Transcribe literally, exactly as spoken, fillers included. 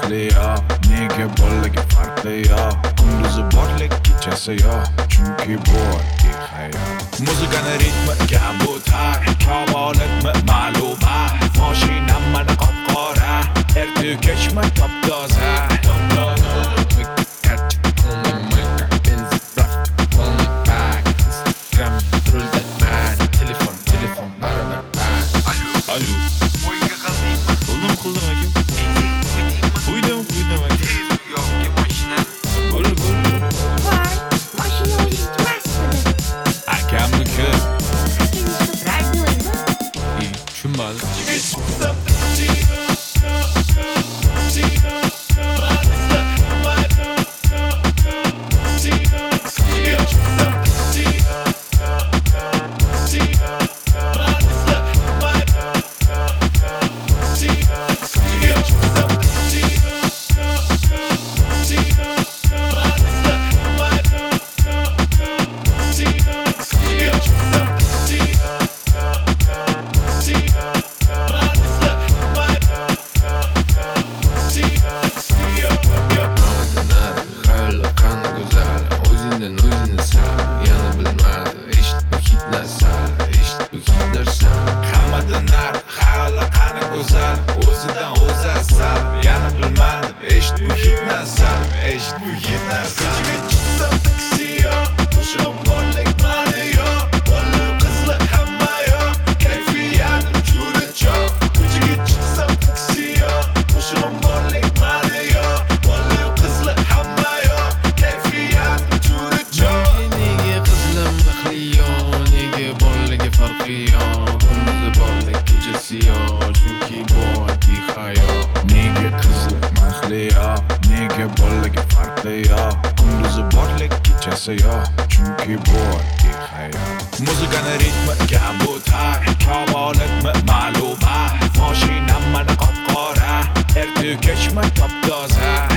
mahli yo, nega bolligi farqli yo, kunduzi borlik kechasi yo, chunki bu oddiy hayot. Muzikani ritmi kabutar, kabolatmi ma'lumot, mashinam mana qop-qora, erta kechma top-toza. O'zidan o'zi asal, yana bilmadim, eshit bu hit nasal, eshit bu hit nasal. Ko'chaga chiqsam taksi yo, qo'shib borlik mani yo, bola qizlar hamma yo, kayfiyatim juda cho'q. Ko'chaga chiqsam taksi yo, qo'shib borlik mani yo, bola qizlar hamma yo, kayfiyatim juda cho'q. Nega qizlar mahli yo, nega bolligi farqi yo, kunduzi borlik kechasi yo, chunki bu oddiy hayot. Nega qizlar mahli yo, nega bolligi farqli yo, kunduzi borlik kechasi yo, chunki bu oddiy hayot. Muzikani ritmi kabutar, kabolatmi ma'lumot, mashinam mana qop-qora, erta kechma top-toza.